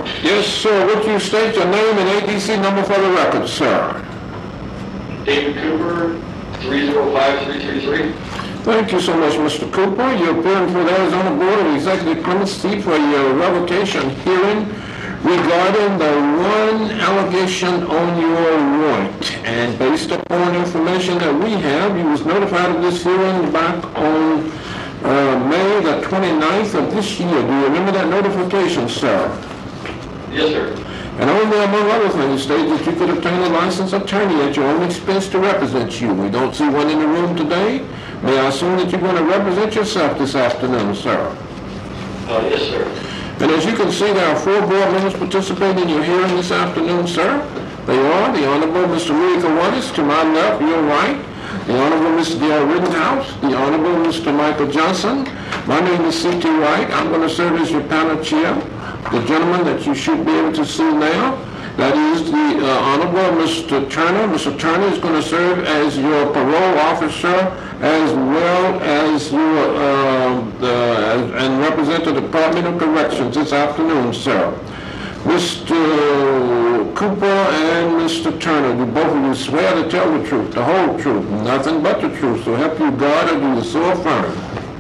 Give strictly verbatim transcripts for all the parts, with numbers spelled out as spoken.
Yes, sir. Would you state your name and A D C number for the record, sir? David Cooper, three zero five three three three. Thank you so much, Mister Cooper. You're appearing for the Arizona Board of Executive Clemency for your revocation hearing regarding the one allegation on your warrant. And based upon information that we have, you was notified of this hearing back on uh, May the twenty-ninth of this year. Do you remember that notification, sir? Yes, sir. And only among other things state that you could obtain a licensed attorney at your own expense to represent you. We don't see one in the room today. May I assume that you're going to represent yourself this afternoon, sir? Uh, yes, sir. And as you can see, there are four board members participating in your hearing this afternoon, sir. They are the Honorable Mister Lee Kiwanis, to my left, your right, the Honorable Mister Dale Rittenhouse, the Honorable Mister Michael Johnson. My name is C T Wright. I'm going to serve as your panel chair. The gentleman that you should be able to see now, that is the uh, Honorable Mister Turner. Mister Turner is going to serve as your parole officer as well as your uh, uh, and represent the Department of Corrections this afternoon, sir. Mister Cooper and Mister Turner, do both of you swear to tell the truth, the whole truth, nothing but the truth, so help you God, or do you so affirm?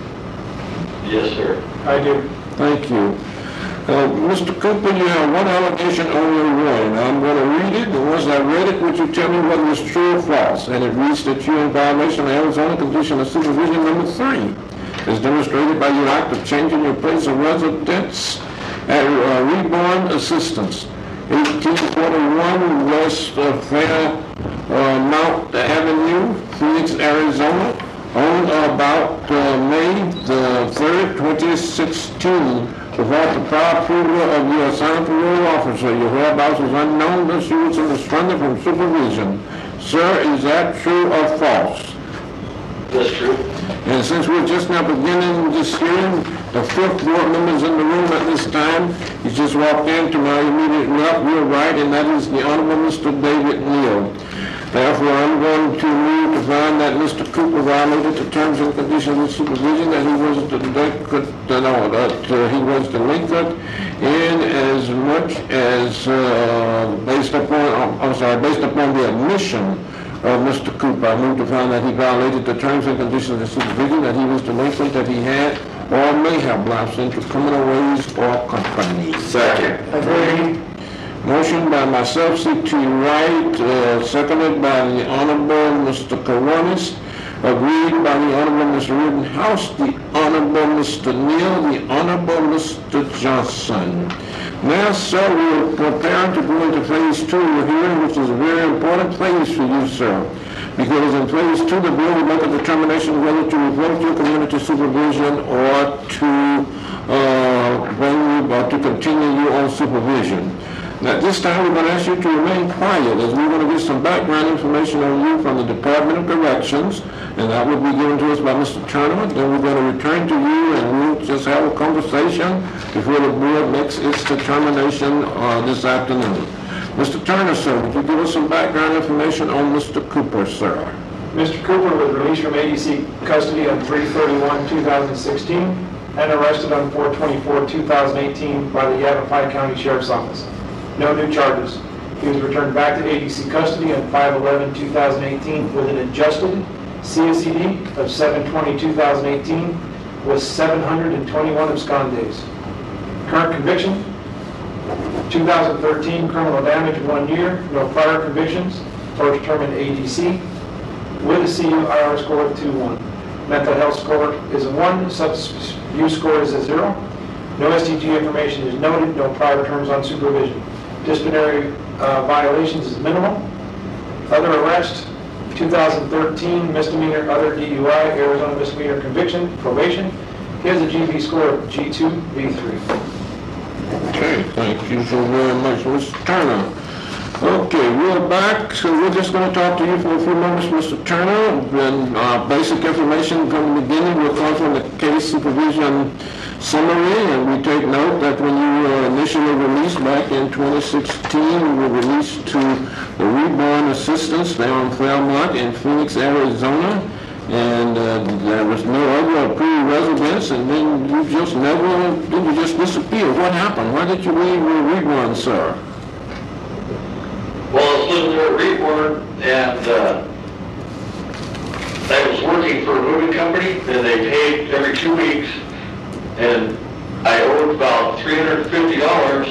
Yes, sir. I do. Thank you. Uh, Mister Cooper, you have one allegation on your warrant. I'm going to read it, and once I read it, would you tell me whether it's true or false? And it reads that you're in violation of Arizona Condition of Supervision number three, as demonstrated by your act of changing your place of residence at uh, Reborn Assistance, eighteen forty-one West uh, Fair uh, Mount Avenue, Phoenix, Arizona, on or about uh, May the third, twenty sixteen. Without the prior approval of your assigned parole officer, your whereabouts was unknown, thus you was suspended from supervision. Sir, is that true or false? That's true. And since we're just now beginning this hearing, the fifth board member is in the room at this time. He just walked in to my immediate left, rear right, and that is the Honorable Mister David Neal. Therefore, I'm going to move to find that Mister Cooper violated the terms and conditions of supervision, that he was delinquent, no, that uh, he was delinquent in as much as uh, based upon, I'm sorry, based upon the admission of Mister Cooper. I move to find that he violated the terms and conditions of supervision, that he was delinquent, that he had or may have lapsed into criminal ways or company. Second. Agreed. Motion by myself, C T Wright, uh, seconded by the Honorable Mister Kiwanis, agreed by the Honorable Mister Rittenhouse, the Honorable Mister Neal, the Honorable Mister Johnson. Now, sir, we're preparing to go into phase two of your hearing, which is a very important phase for you, sir. Because in phase two, the bill will make a determination whether to revoke your community supervision or to uh, bring you, or to continue you on supervision. Now, this time we're going to ask you to remain quiet, as we're going to get some background information on you from the Department of Corrections, and that will be given to us by Mister Turner. Then we're going to return to you, and we'll just have a conversation before the board makes its determination uh, this afternoon. Mister Turner, sir, would you give us some background information on Mister Cooper, sir? Mister Cooper was released from A D C custody on three thirty-one two thousand sixteen and arrested on four twenty-four two thousand eighteen by the Yavapai County Sheriff's Office. No new charges. He was returned back to A D C custody on five eleven two thousand eighteen with an adjusted C S E D of seven twenty two thousand eighteen with seven hundred twenty-one abscond days. Current conviction, two thousand thirteen criminal damage, one year, no prior convictions, first term in A D C, with a C U I R score of two one. Mental health score is a one, substance use score is a zero. No S T G information is noted, no prior terms on supervision. Disciplinary uh, violations is minimal. Other arrest, two thousand thirteen misdemeanor, other D U I, Arizona misdemeanor conviction, probation. He has a G B score of G two B three. Okay, thank you so very much, Mister Turner. Okay, we're back, so we're just going to talk to you for a few moments, Mister Turner. Then uh, basic information from the beginning will come from the case supervision summary, and we take note that when you were initially released back in twenty sixteen, you were released to the Reborn Assistance there on Fairmont in Phoenix, Arizona. and uh, there was no other approved residence, and then you just never, then you just disappeared. What happened? Why did you leave Reed One, sir? Well, I was living there at Reborn, and uh, I was working for a moving company, and they paid every two weeks, and I owed about three hundred fifty dollars,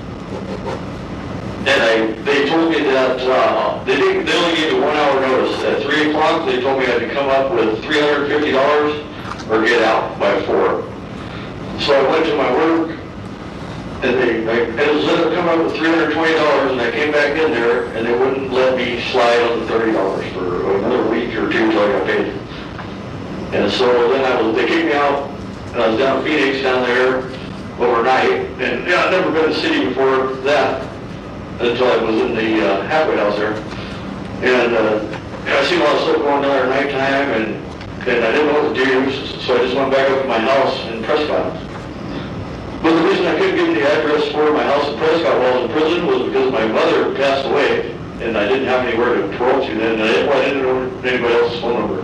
and I, they told me that, uh, they didn't, they only gave me one hour notice. At three o'clock, they told me I had to come up with three hundred fifty dollars or get out by four. So I went to my work, and they, I, it was let come up with three hundred twenty dollars, and I came back in there, and they wouldn't let me slide on the thirty dollars for another week or two until I got paid. And so then I was, they kicked me out, and I was down in Phoenix down there overnight, and yeah, I'd never been in the city before that, until I was in the uh, halfway house there. And uh, I seen a lot of stuff going on there at nighttime, and, and I didn't know what to do, so I just went back up to my house in Prescott. But the reason I couldn't give you the address for my house in Prescott while I was in prison was because my mother passed away, and I didn't have anywhere to roll to then, and I didn't, well, I didn't know anybody else's phone number.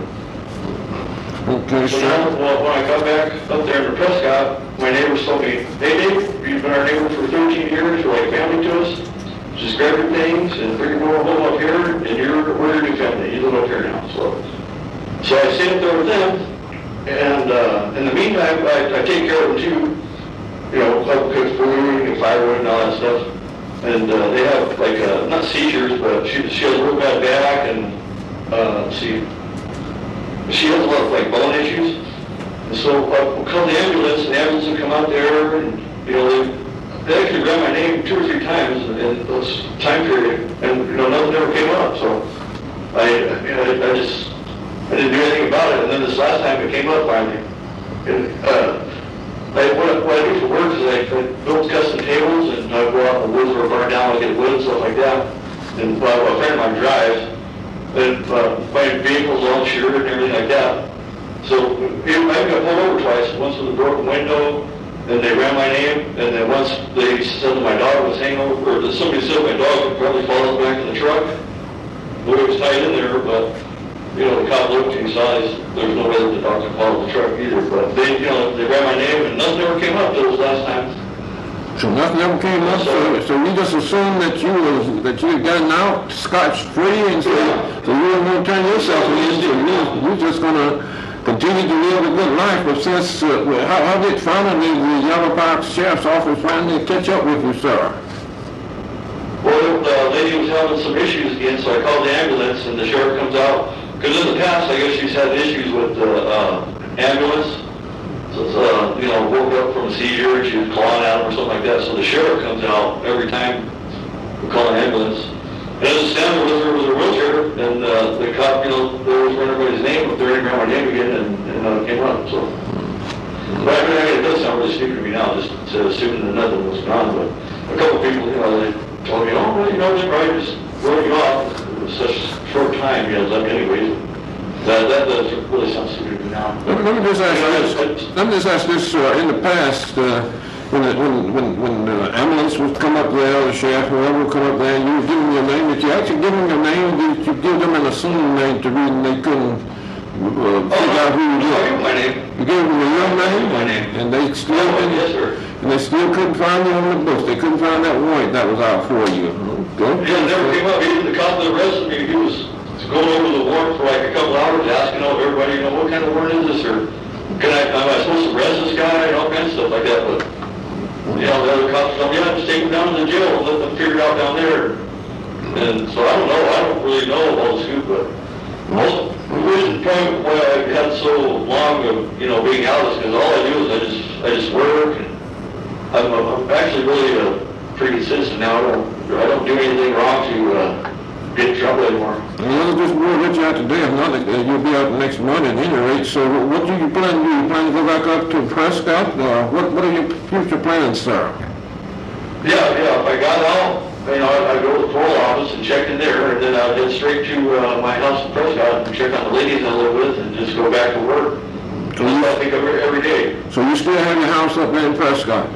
Okay, So sir. now, well, when I got back up there in Prescott, my neighbors told me, hey Dave, you've been our neighbor for thirteen years, you're like family to us, just grab your things and bring your home up here, and you're, we're your new family, you live up here now. So, so I stayed up there with them, and uh, in the meantime, I, I take care of them too. You know, help cook food and firewood and all that stuff. And uh, they have like, uh, not seizures, but she, she has a real bad back, and uh, she, she has a lot of like bone issues. And so uh, we'll call the ambulance, and the ambulance will come out there, and you know, they, they actually grabbed my name two or three times in, in this time period, and you know, nothing ever came up. So I, you know, I just, I didn't do anything about it. And then this last time it came up finally. And, uh, I, what, I, what I do for work is I, I build custom tables, and I go out in the woods or burn down, I get wood and stuff like that. And uh, a friend of mine drives, and uh, my vehicle's all insured and everything like that. So I got pulled over twice, once with a broken window, and they ran my name, and then once they said that my dog was hanging over, or that somebody said my dog would probably fall in the back of the truck. The way it was tied in there, but you know, the cop looked and he saw this, there was no way that the dog could follow the truck either, but they, you know, they ran my name and nothing ever came up till this last time. So nothing ever came up, so, so we just assumed that you was, that you had gotten out scotch-free, and so, so you weren't going to turn yourself in, so you, you're just going to continue to live a good life. But since, uh, how, how did finally the Yellow Park Sheriff's Office finally catch up with you, sir? Well, the lady was having some issues again, so I called the ambulance, and the sheriff comes out. Because in the past, I guess she's had issues with the uh, ambulance. So, it's, uh, you know, woke up from a seizure, and she was clawing at him or something like that. So the sheriff comes out every time we call an ambulance. And as a stand with her was a wheelchair, and uh, the cop, you know, they always run everybody's name, but they're around my name again, and, and uh, came up. So, but I mean, it does sound really stupid to me now, just to assuming that nothing was gone. But a couple people, you know, they told me, oh, well, you know, they probably just wrote you off. It was such a short time, you know, like anyways. That, that does really sound stupid to me now. Let me, let me just ask You know, this, it's- let me just ask this, uh, in the past, uh, when, the- when, when, when the ambulance would come up there, or the sheriff, whoever would come up there, and you would give them your name, did you actually give them your name, or did you give them an assumed name to read, and they couldn't, uh, figure out who you I were? give my name. You gave them your name? My name. And they still Oh, didn't? yes, sir. And they still couldn't find you on the books, they couldn't find that warrant that was out for you? Okay. Yeah, it never came up. Even the cop that arrested me, he was going over the warrant for like a couple hours, asking all everybody, you know, what kind of warrant is this, or can I, am I supposed to arrest this guy, and all kinds of stuff like that, but, you know, the other cops told me, yeah, just take him down to the jail and let them figure it out down there. And so I don't know, I don't really know all the scoop, but most, the reason probably why I've had so long of, you know, being out is because all I do is I just, I just work, and I'm, I'm actually really a pretty good citizen now. I don't, I don't do anything wrong to, uh, get in trouble anymore. Well, this war let you out today, if not, uh, you'll be out next month at any rate, so what do you plan to do? You plan to go back up to Prescott, or what, what are your future plans, sir? Yeah, yeah, if I got out, you know, I'd I'd go to the parole office and check in there, and then I'd head straight to, uh, my house in Prescott and check on the ladies I live with, and just go back to work. So That's you, what I think of every, every day. so you still have your house up there in Prescott?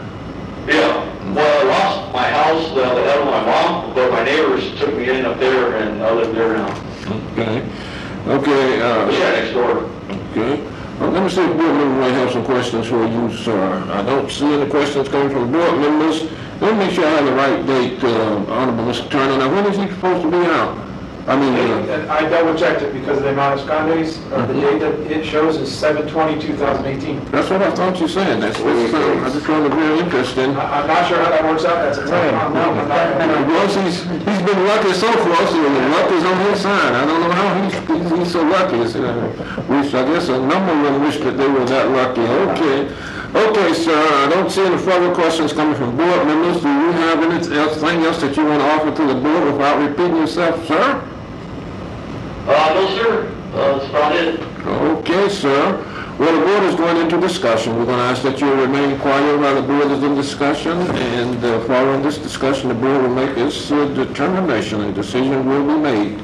Yeah, well, I lost my house, uh, that was my mom, but my neighbors took me in up there, and I live there now. Okay. Okay, uh, Yeah, next door. okay. Uh, Let me see if board members might have some questions for you, sir. I don't see any questions coming from board members. Let me make sure I have the right date, uh, Honorable Mister Turner. Now, when is he supposed to be out? I mean, uh, And I double checked it because of the amount of scondays, uh, the date that it shows is seven twenty, two thousand eighteen. that's what I thought you said. That's what it sounded, I just found it very interesting. I- I'm not sure how that works out, that's a time. I'm not- I'm not- Because he's, he's been lucky so far, so the luck is on his side. I don't know how he's, he's, he's so lucky. So, uh, which I guess a number of them wish that they were that lucky. Okay. Okay, sir, I don't see any further questions coming from board members. Do you have anything else that you want to offer to the board without repeating yourself, sir? Uh, no, sir, uh, that's about it. Okay, sir. Well, the board is going into discussion. We're going to ask that you remain quiet while the board is in discussion, and uh, following this discussion, the board will make its uh, determination, and decision will be made.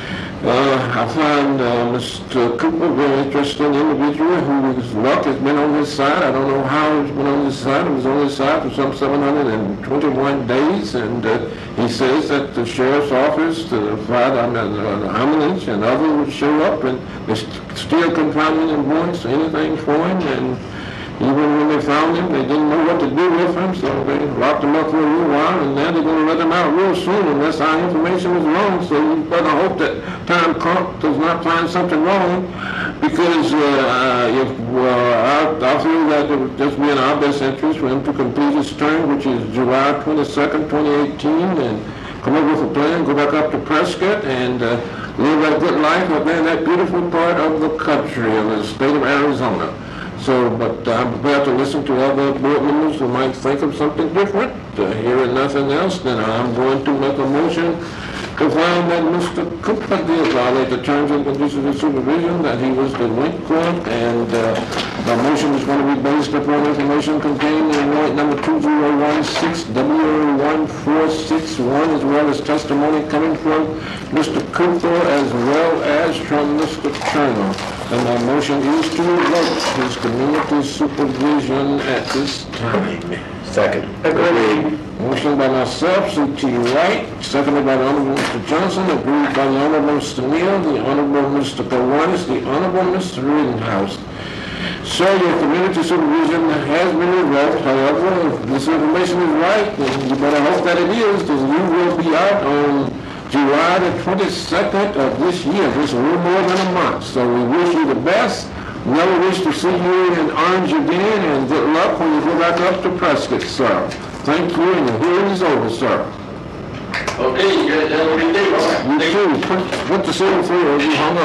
Uh, I find uh, Mister Cooper a very interesting individual whose luck has been on his side. I don't know how he's been on his side. It was on his side for some seven hundred twenty-one days, and uh, he says that the sheriff's office, the fire, I mean, uh, the ambulance and others would show up, and they st- still couldn't find any voice, anything for him, and even when they found him, they didn't know what to do with him, so they locked him up for a little while, and now they're going to let him out real soon unless our information is wrong. So we better hope that Tom Crump does not find something wrong, because uh, if uh, I, I feel that it would just be in our best interest for him to complete his term, which is July twenty-second, twenty eighteen, and come up with a plan, go back up to Prescott, and uh, live that good life up there in that beautiful part of the country, of the state of Arizona. So, but I'm prepared to listen to other board members who might think of something different. Uh, hearing nothing else, then I'm going to make a motion to find that Mister Cooper did violate the terms and conditions of supervision, that he was delinquent, and uh, the motion is going to be based upon information contained in warrant number two zero one six W one four six one, as well as testimony coming from Mister Cooper as well as from Mister Turner. And my motion is to revoke his community supervision at this time. Second. Agreed. Motion by myself, C T White, seconded by the Honorable Mister Johnson, agreed by the Honorable Mister Neal, the Honorable Mister Kawanis, the Honorable Mister Rittenhouse. So your community supervision has been revoked. However, if this information is right, then you better hope that it is, because you will be out on July the twenty-second of this year, just a little more than a month. So we wish you the best. Never wish to see you in orange again, and good luck when you go back up to Prescott, sir. Thank you, and the hearing is over, sir. Okay, you guys have a good day. Bye-bye. You too. Put, put the seal through, or you hung up.